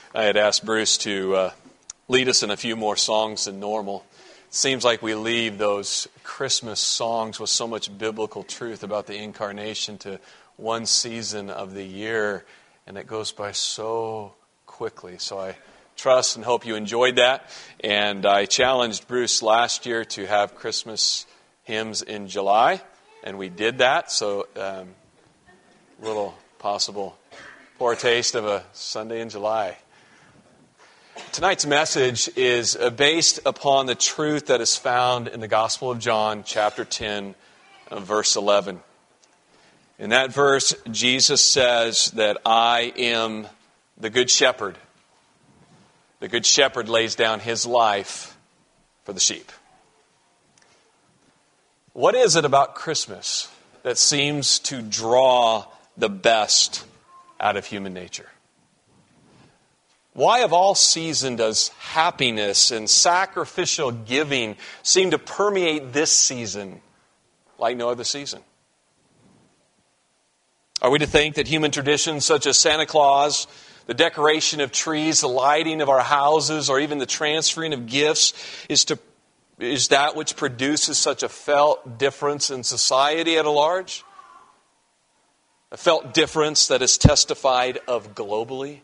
I had asked Bruce to lead us in a few more songs than normal. It seems like we leave those Christmas songs with so much biblical truth about the incarnation to one season of the year, and it goes by so quickly. So I trust and hope you enjoyed that. And I challenged Bruce last year to have Christmas hymns in July, and we did that. So little possible foretaste of a Sunday in July. Tonight's message is based upon the truth that is found in the Gospel of John, chapter 10, verse 11. In that verse, Jesus says that I am the good shepherd. The good shepherd lays down his life for the sheep. What is it about Christmas that seems to draw the best out of human nature? Why of all season does happiness and sacrificial giving seem to permeate this season like no other season? Are we to think that human traditions such as Santa Claus, the decoration of trees, the lighting of our houses, or even the transferring of gifts is that which produces such a felt difference in society at large? A felt difference that is testified of globally?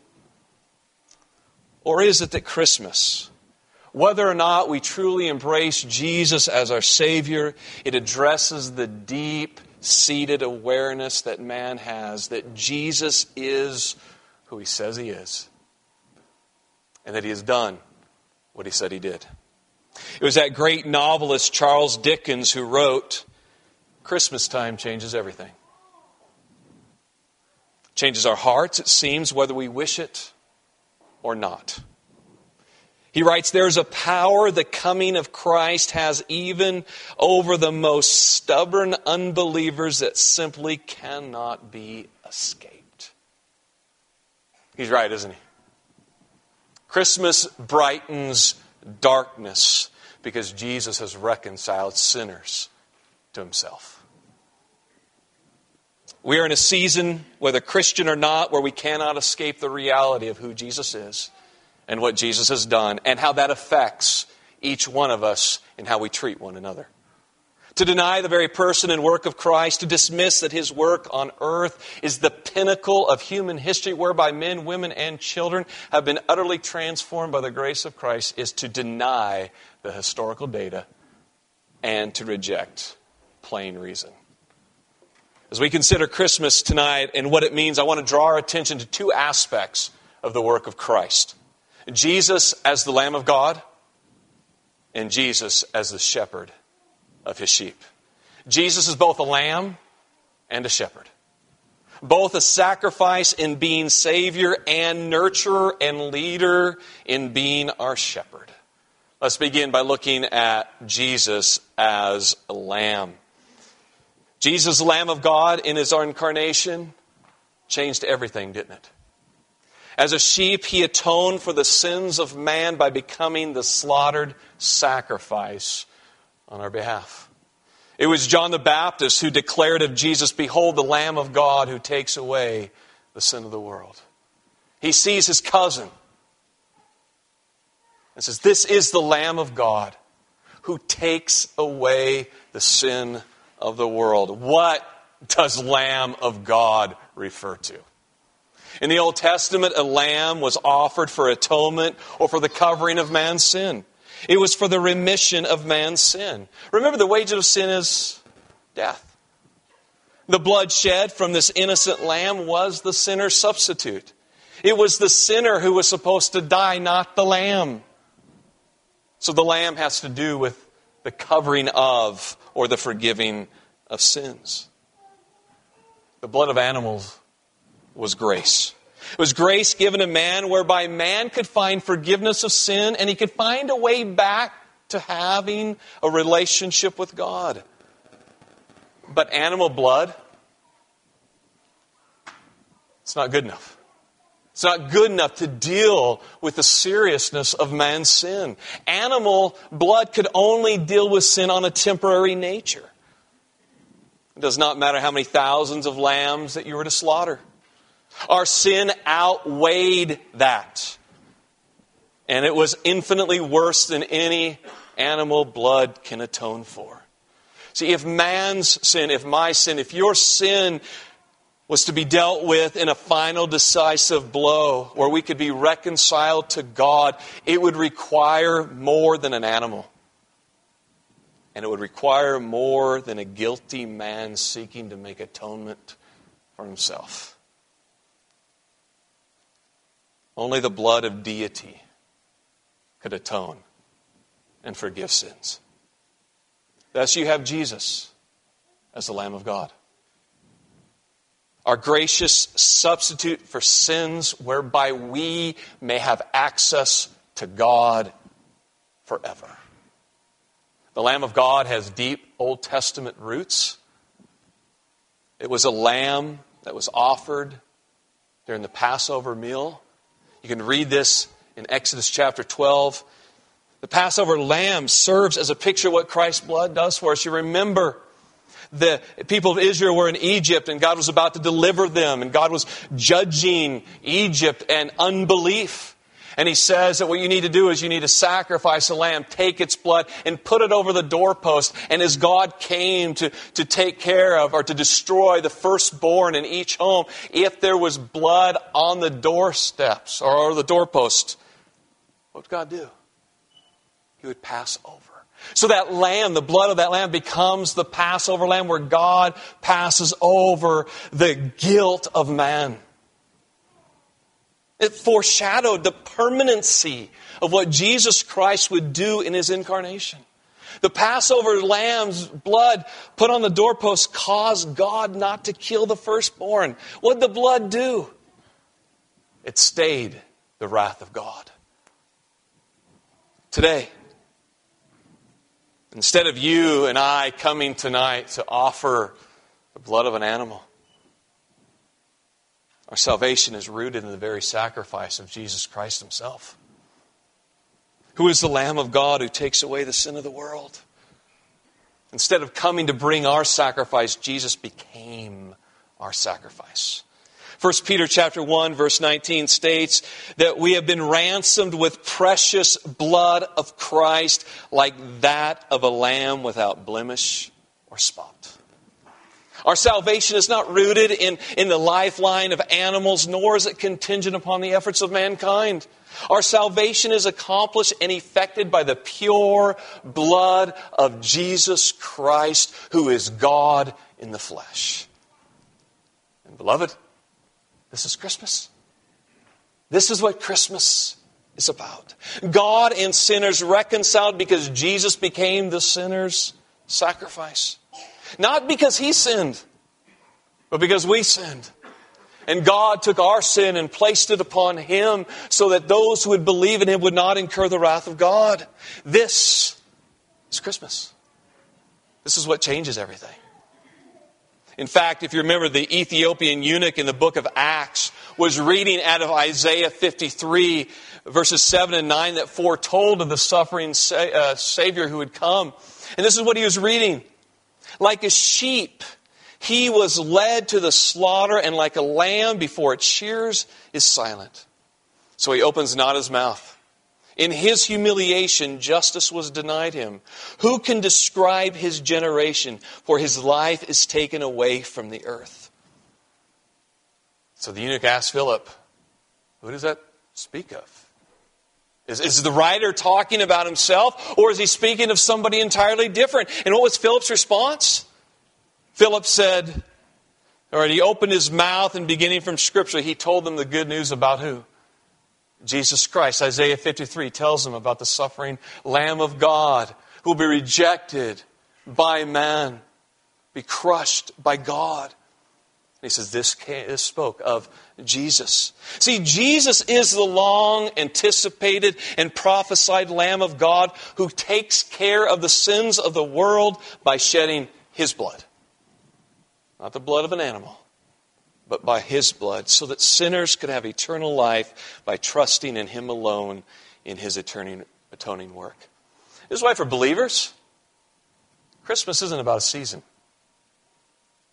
Or is it that Christmas, whether or not we truly embrace Jesus as our Savior, it addresses the deep-seated awareness that man has that Jesus is who He says He is, and that He has done what He said He did. It was that great novelist Charles Dickens who wrote, "Christmas time changes everything." Changes our hearts, it seems, whether we wish it or not. He writes, "There's a power the coming of Christ has even over the most stubborn unbelievers that simply cannot be escaped." He's right, isn't he? Christmas brightens darkness because Jesus has reconciled sinners to Himself. We are in a season, whether Christian or not, where we cannot escape the reality of who Jesus is and what Jesus has done and how that affects each one of us in how we treat one another. To deny the very person and work of Christ, to dismiss that His work on earth is the pinnacle of human history whereby men, women, and children have been utterly transformed by the grace of Christ, is to deny the historical data and to reject plain reason. As we consider Christmas tonight and what it means, I want to draw our attention to two aspects of the work of Christ. Jesus as the Lamb of God and Jesus as the shepherd of His sheep. Jesus is both a lamb and a shepherd. Both a sacrifice in being Savior and nurturer and leader in being our shepherd. Let's begin by looking at Jesus as a lamb. Jesus, the Lamb of God, in His incarnation, changed everything, didn't it? As a sheep, He atoned for the sins of man by becoming the slaughtered sacrifice on our behalf. It was John the Baptist who declared of Jesus, "Behold the Lamb of God who takes away the sin of the world." He sees his cousin and says, "This is the Lamb of God who takes away the sin of the world." What does Lamb of God refer to? In the Old Testament, a lamb was offered for atonement or for the covering of man's sin. It was for the remission of man's sin. Remember, the wages of sin is death. The blood shed from this innocent lamb was the sinner's substitute. It was the sinner who was supposed to die, not the lamb. So the lamb has to do with the covering of or the forgiving of sins. The blood of animals was grace. It was grace given to man whereby man could find forgiveness of sin and he could find a way back to having a relationship with God. But animal blood, it's not good enough. It's not good enough to deal with the seriousness of man's sin. Animal blood could only deal with sin on a temporary nature. It does not matter how many thousands of lambs that you were to slaughter. Our sin outweighed that. And it was infinitely worse than any animal blood can atone for. See, if man's sin, if my sin, if your sin was to be dealt with in a final decisive blow where we could be reconciled to God, it would require more than an animal. And it would require more than a guilty man seeking to make atonement for himself. Only the blood of deity could atone and forgive sins. Thus you have Jesus as the Lamb of God. Our gracious substitute for sins whereby we may have access to God forever. The Lamb of God has deep Old Testament roots. It was a lamb that was offered during the Passover meal. You can read this in Exodus chapter 12. The Passover lamb serves as a picture of what Christ's blood does for us. You remember the people of Israel were in Egypt and God was about to deliver them and God was judging Egypt and unbelief. And He says that what you need to do is you need to sacrifice a lamb, take its blood and put it over the doorpost. And as God came to take care of or to destroy the firstborn in each home, if there was blood on the doorsteps or the doorpost, what would God do? He would pass over. So that lamb, the blood of that lamb becomes the Passover lamb where God passes over the guilt of man. It foreshadowed the permanency of what Jesus Christ would do in His incarnation. The Passover lamb's blood put on the doorpost caused God not to kill the firstborn. What did the blood do? It stayed the wrath of God. Today, instead of you and I coming tonight to offer the blood of an animal, our salvation is rooted in the very sacrifice of Jesus Christ Himself, who is the Lamb of God who takes away the sin of the world. Instead of coming to bring our sacrifice, Jesus became our sacrifice. 1 Peter chapter 1 verse 19 states that we have been ransomed with precious blood of Christ like that of a lamb without blemish or spot. Our salvation is not rooted in the lifeline of animals, nor is it contingent upon the efforts of mankind. Our salvation is accomplished and effected by the pure blood of Jesus Christ, who is God in the flesh. And beloved, this is Christmas. This is what Christmas is about. God and sinners reconciled because Jesus became the sinner's sacrifice. Not because He sinned, but because we sinned. And God took our sin and placed it upon Him so that those who would believe in Him would not incur the wrath of God. This is Christmas. This is what changes everything. In fact, if you remember, the Ethiopian eunuch in the book of Acts was reading out of Isaiah 53, verses 7 and 9, that foretold of the suffering Savior who would come. And this is what he was reading. Like a sheep, He was led to the slaughter, and like a lamb before its shears is silent. So He opens not His mouth. In His humiliation, justice was denied Him. Who can describe His generation? For His life is taken away from the earth. So the eunuch asked Philip, who does that speak of? Is the writer talking about himself, or is he speaking of somebody entirely different? And what was Philip's response? Philip said, or he opened his mouth, and beginning from Scripture, he told them the good news about who? Jesus Christ. Isaiah 53 tells them about the suffering Lamb of God who will be rejected by man, be crushed by God. He says this spoke of Jesus. See, Jesus is the long anticipated and prophesied Lamb of God who takes care of the sins of the world by shedding His blood. Not the blood of an animal, but by His blood, so that sinners could have eternal life by trusting in Him alone in His atoning work. This is why for believers, Christmas isn't about a season.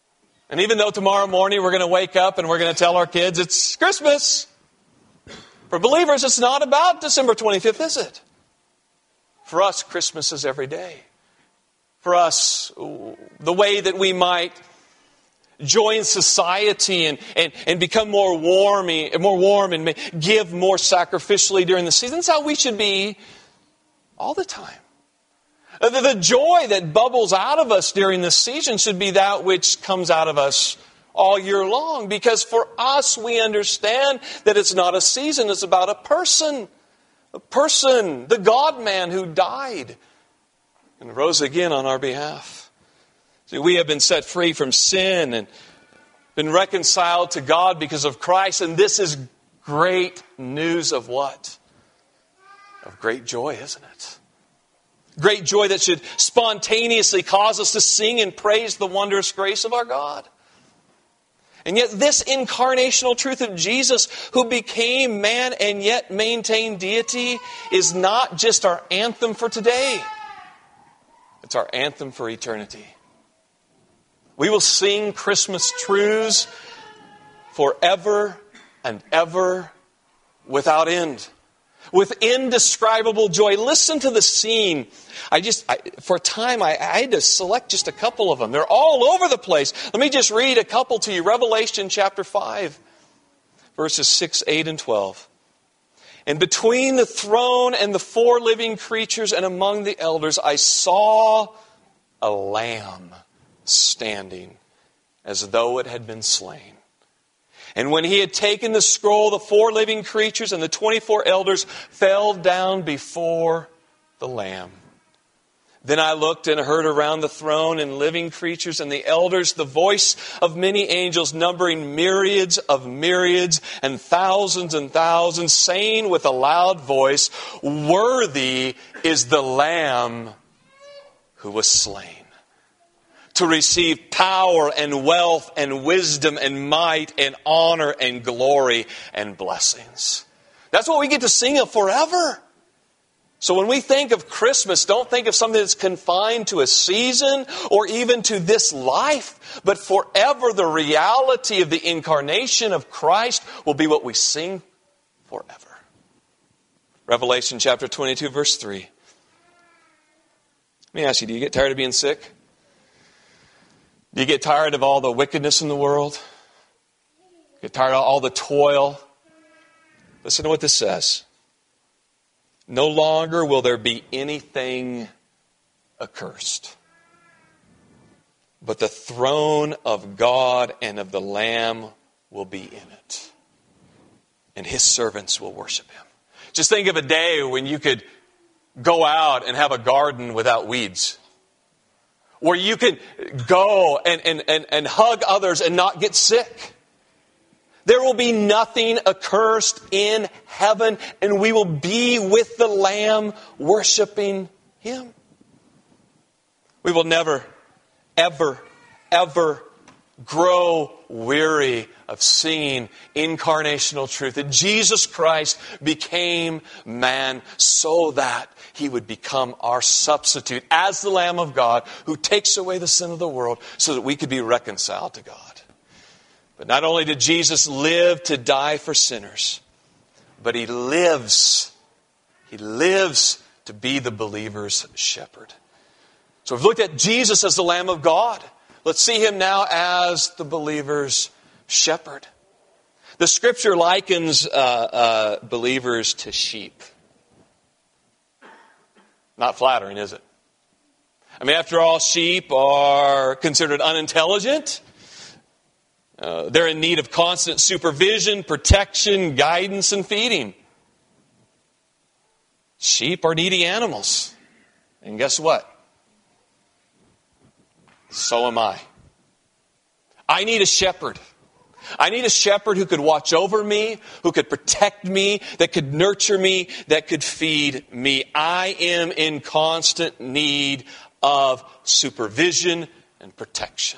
And even though tomorrow morning we're going to wake up and we're going to tell our kids it's Christmas, For believers, it's not about December 25th, is it? For us, Christmas is every day. For us, the way that we might join society and become more warm and give more sacrificially during the season. That's how we should be all the time. The joy that bubbles out of us during this season should be that which comes out of us all year long. Because for us, we understand that it's not a season, it's about a person. A person, the God-man who died and rose again on our behalf. See, we have been set free from sin and been reconciled to God because of Christ. And this is great news of what? Of great joy, isn't it? Great joy that should spontaneously cause us to sing and praise the wondrous grace of our God. And yet this incarnational truth of Jesus, who became man and yet maintained deity, is not just our anthem for today. It's our anthem for eternity. We will sing Christmas truths forever and ever without end. With indescribable joy. Listen to the scene. For a time, I had to select just a couple of them. They're all over the place. Let me just read a couple to you. Revelation chapter 5, verses 6, 8, and 12. And between the throne and the four living creatures and among the elders, I saw a lamb standing as though it had been slain. And when he had taken the scroll, the four living creatures and the 24 elders fell down before the Lamb. Then I looked and heard around the throne and living creatures and the elders the voice of many angels, numbering myriads of myriads and thousands, saying with a loud voice, "Worthy is the Lamb who was slain to receive power and wealth and wisdom and might and honor and glory and blessings." That's what we get to sing of forever. So when we think of Christmas, don't think of something that's confined to a season or even to this life, but forever the reality of the incarnation of Christ will be what we sing forever. Revelation chapter 22, verse 3. Let me ask you, do you get tired of being sick? Do you get tired of all the wickedness in the world? Get tired of all the toil? Listen to what this says. No longer will there be anything accursed, but the throne of God and of the Lamb will be in it, and His servants will worship Him. Just think of a day when you could go out and have a garden without weeds, where you could go and hug others and not get sick. There will be nothing accursed in heaven, and we will be with the Lamb worshiping Him. We will never, ever, ever grow weary of singing incarnational truth, that Jesus Christ became man so that He would become our substitute as the Lamb of God who takes away the sin of the world so that we could be reconciled to God. But not only did Jesus live to die for sinners, but He lives to be the believer's shepherd. So we've looked at Jesus as the Lamb of God. Let's see Him now as the believer's shepherd. The Scripture likens believers to sheep. Not flattering, is it? I mean, after all, sheep are considered unintelligent. They're in need of constant supervision, protection, guidance, and feeding. Sheep are needy animals. And guess what? So am I. I need a shepherd. I need a shepherd who could watch over me, who could protect me, that could nurture me, that could feed me. I am in constant need of supervision and protection.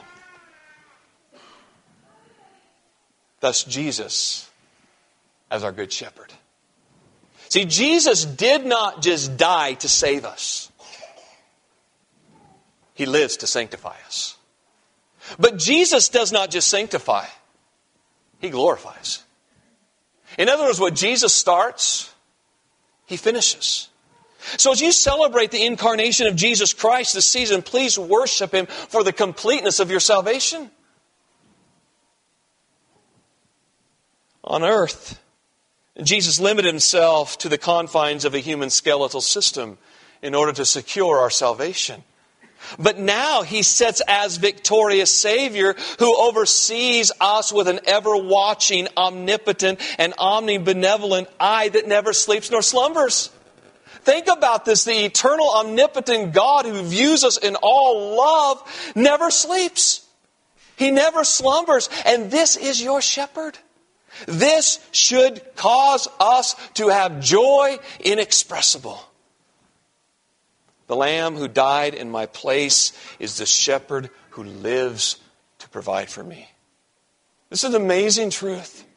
Thus, Jesus as our good shepherd. See, Jesus did not just die to save us. He lives to sanctify us. But Jesus does not just sanctify. He glorifies. In other words, what Jesus starts, He finishes. So as you celebrate the incarnation of Jesus Christ this season, please worship Him for the completeness of your salvation. On earth, Jesus limited Himself to the confines of a human skeletal system in order to secure our salvation. But now He sits as victorious Savior who oversees us with an ever-watching, omnipotent, and omnibenevolent eye that never sleeps nor slumbers. Think about this. The eternal, omnipotent God who views us in all love never sleeps. He never slumbers. And this is your shepherd. This should cause us to have joy inexpressible. The Lamb who died in my place is the shepherd who lives to provide for me. This is an amazing truth.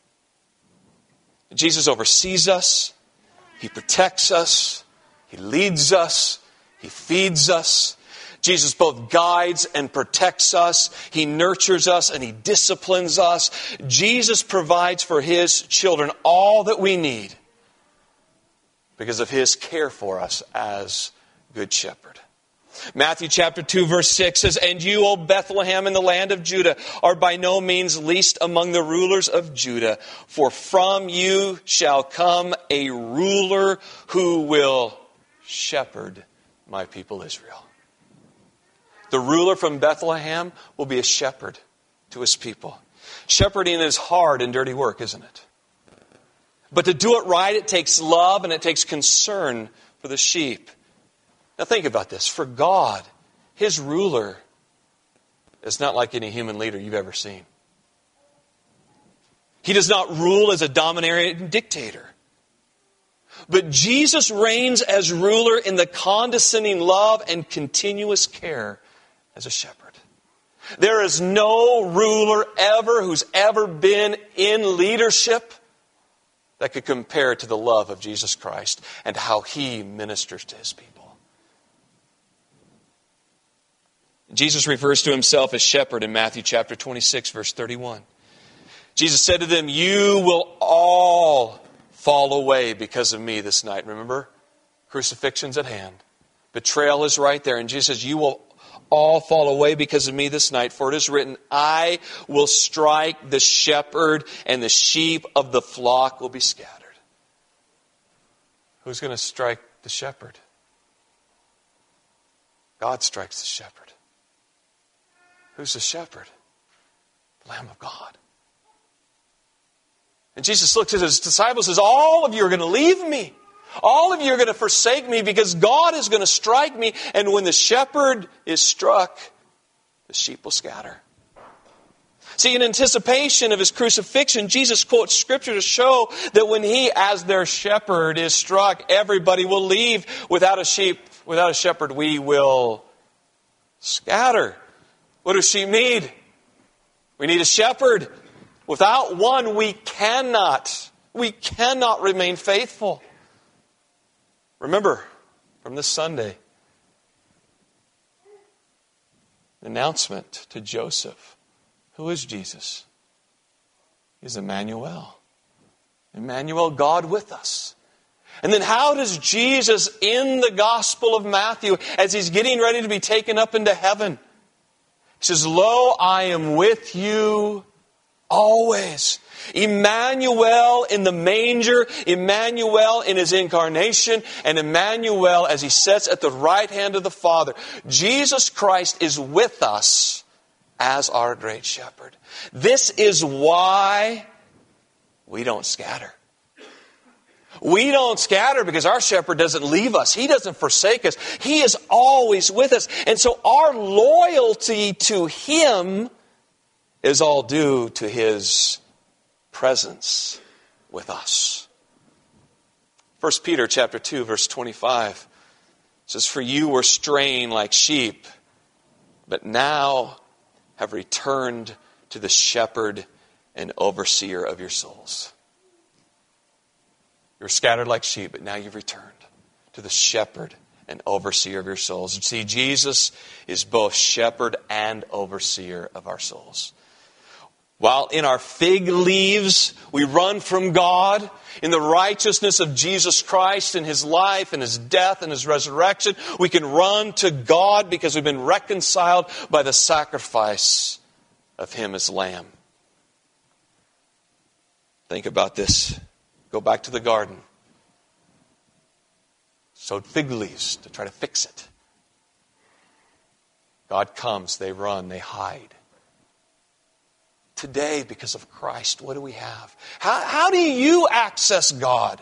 Jesus oversees us. He protects us. He leads us. He feeds us. Jesus both guides and protects us. He nurtures us and He disciplines us. Jesus provides for His children all that we need because of His care for us as Good Shepherd. Matthew chapter 2 verse 6 says, "And you, O Bethlehem in the land of Judah, are by no means least among the rulers of Judah. For from you shall come a ruler who will shepherd my people Israel." The ruler from Bethlehem will be a shepherd to his people. Shepherding is hard and dirty work, isn't it? But to do it right, it takes love and it takes concern for the sheep. Now think about this. For God, His ruler is not like any human leader you've ever seen. He does not rule as a domineering dictator. But Jesus reigns as ruler in the condescending love and continuous care as a shepherd. There is no ruler ever who's ever been in leadership that could compare to the love of Jesus Christ and how He ministers to His people. Jesus refers to Himself as shepherd in Matthew chapter 26, verse 31. Jesus said to them, "You will all fall away because of me this night." Remember, crucifixion's at hand. Betrayal is right there. And Jesus says, "You will all fall away because of me this night. For it is written, I will strike the shepherd and the sheep of the flock will be scattered." Who's going to strike the shepherd? God strikes the shepherd. Who's the shepherd? The Lamb of God. And Jesus looks at His disciples and says, all of you are going to leave me. All of you are going to forsake me because God is going to strike me. And when the shepherd is struck, the sheep will scatter. See, in anticipation of His crucifixion, Jesus quotes Scripture to show that when He, as their shepherd, is struck, everybody will leave. Without a shepherd, we will scatter. What do sheep need? We need a shepherd. Without one, we cannot remain faithful. Remember, from this Sunday, the announcement to Joseph. Who is Jesus? He's Emmanuel. Emmanuel, God with us. And then how does Jesus, in the Gospel of Matthew, as He's getting ready to be taken up into heaven, He says, "Lo, I am with you always." Emmanuel in the manger, Emmanuel in His incarnation, and Emmanuel as He sits at the right hand of the Father. Jesus Christ is with us as our great shepherd. This is why we don't scatter. We don't scatter because our shepherd doesn't leave us. He doesn't forsake us. He is always with us. And so our loyalty to Him is all due to His presence with us. 1 Peter chapter 2, verse 25 says, "For you were straying like sheep, but now have returned to the shepherd and overseer of your souls." You were scattered like sheep, but now you've returned to the shepherd and overseer of your souls. And see, Jesus is both shepherd and overseer of our souls. While in our fig leaves we run from God, in the righteousness of Jesus Christ and His life and His death and His resurrection, we can run to God because we've been reconciled by the sacrifice of Him as Lamb. Think about this. Go back to the garden. Sowed fig leaves to try to fix it. God comes, they run, they hide. Today, because of Christ, what do we have? How do you access God?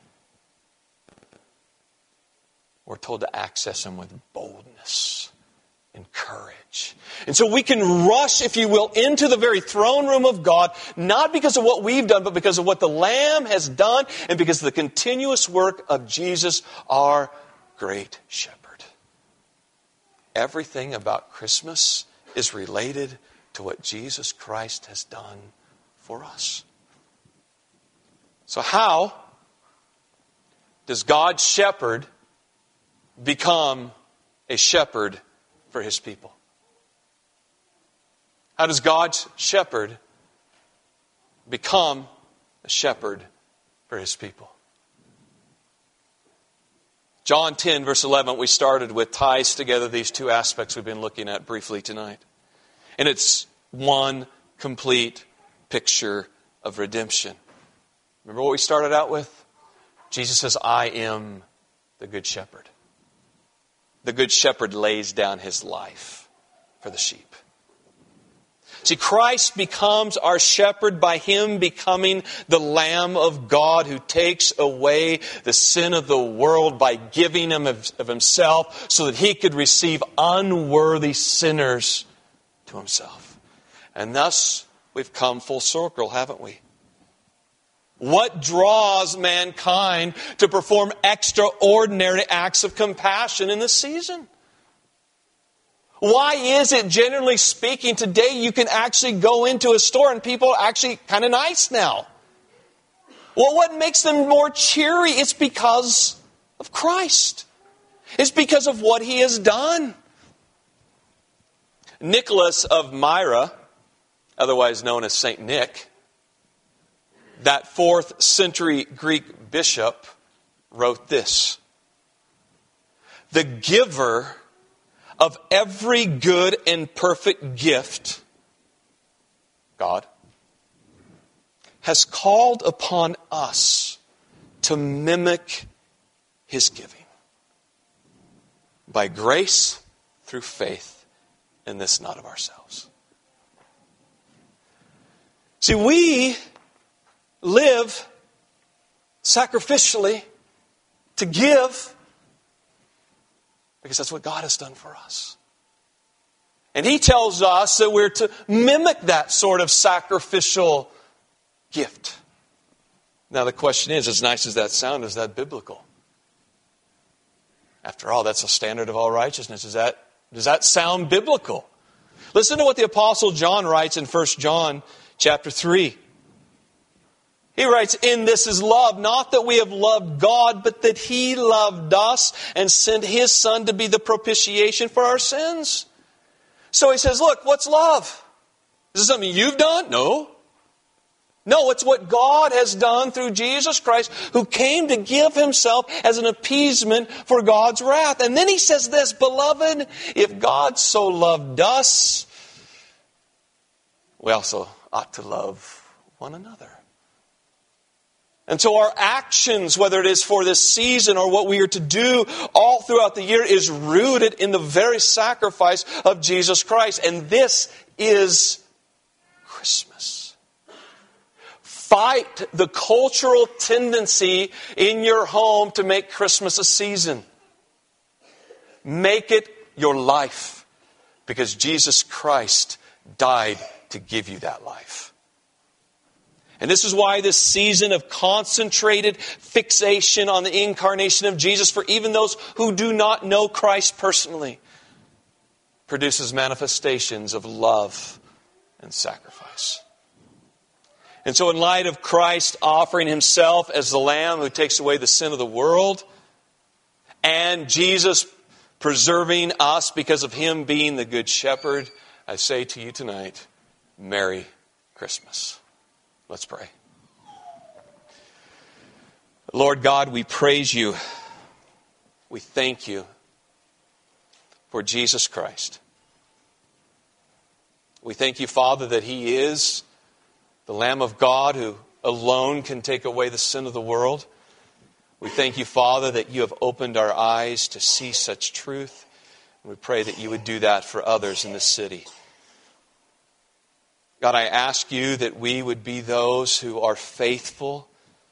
We're told to access Him with boldness and courage. And so we can rush, if you will, into the very throne room of God, not because of what we've done, but because of what the Lamb has done, and because of the continuous work of Jesus, our great shepherd. Everything about Christmas is related to what Jesus Christ has done for us. So how does God's shepherd become a shepherd for His people? How does God's shepherd become a shepherd for His people? John 10, verse 11, we started with, ties together these two aspects we've been looking at briefly tonight. And it's one complete picture of redemption. Remember what we started out with? Jesus says, I am the good shepherd. The good shepherd lays down his life for the sheep. See, Christ becomes our shepherd by Him becoming the Lamb of God who takes away the sin of the world by giving Him of Himself so that He could receive unworthy sinners to Himself. And thus, we've come full circle, haven't we? What draws mankind to perform extraordinary acts of compassion in this season? Why is it, generally speaking, today you can actually go into a store and people are actually kind of nice now? Well, what makes them more cheery? It's because of Christ. It's because of what He has done. Nicholas of Myra, otherwise known as Saint Nick, that 4th century Greek bishop, wrote this: the giver of every good and perfect gift, God, has called upon us to mimic His giving by grace through faith, and this not of ourselves. See, we live sacrificially to give because that's what God has done for us. And He tells us that we're to mimic that sort of sacrificial gift. Now the question is, as nice as that sounds, is that biblical? After all, that's a standard of all righteousness. Does that sound biblical? Listen to what the Apostle John writes in 1 John chapter 3. He writes, in this is love, not that we have loved God, but that He loved us and sent His Son to be the propitiation for our sins. So he says, look, what's love? Is this something you've done? No. No, it's what God has done through Jesus Christ, who came to give Himself as an appeasement for God's wrath. And then he says this, beloved, if God so loved us, we also ought to love one another. And so our actions, whether it is for this season or what we are to do all throughout the year, is rooted in the very sacrifice of Jesus Christ. And this is Christmas. Fight the cultural tendency in your home to make Christmas a season. Make it your life, because Jesus Christ died to give you that life. And this is why this season of concentrated fixation on the incarnation of Jesus, for even those who do not know Christ personally, produces manifestations of love and sacrifice. And so in light of Christ offering Himself as the Lamb who takes away the sin of the world, and Jesus preserving us because of Him being the Good Shepherd, I say to you tonight, Merry Christmas. Let's pray. Lord God, we praise you. We thank you for Jesus Christ. We thank you, Father, that He is the Lamb of God who alone can take away the sin of the world. We thank you, Father, that you have opened our eyes to see such truth. And we pray that you would do that for others in this city. God, I ask you that we would be those who are faithful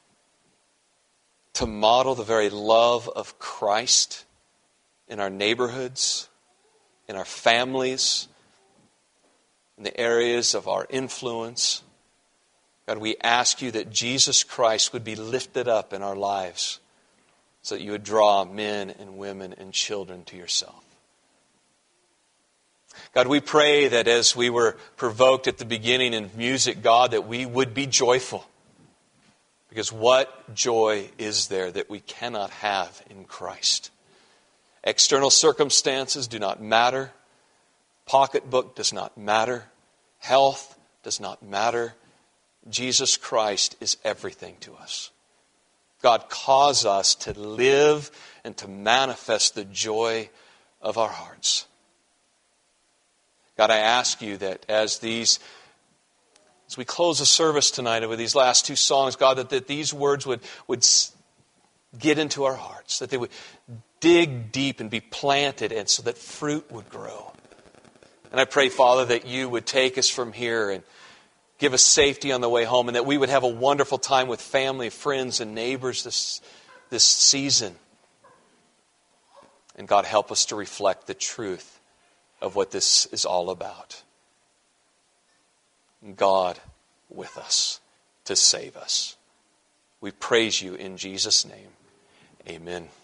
to model the very love of Christ in our neighborhoods, in our families, in the areas of our influence. God, we ask you that Jesus Christ would be lifted up in our lives so that you would draw men and women and children to yourself. God, we pray that as we were provoked at the beginning in music, God, that we would be joyful. Because what joy is there that we cannot have in Christ? External circumstances do not matter. Pocketbook does not matter. Health does not matter. Jesus Christ is everything to us. God, cause us to live and to manifest the joy of our hearts. God, I ask you that as we close the service tonight with these last two songs, God, that these words would get into our hearts, that they would dig deep and be planted, and so that fruit would grow. And I pray, Father, that you would take us from here and give us safety on the way home, and that we would have a wonderful time with family, friends, and neighbors this season. And God, help us to reflect the truth of what this is all about. God with us to save us. We praise you in Jesus' name. Amen.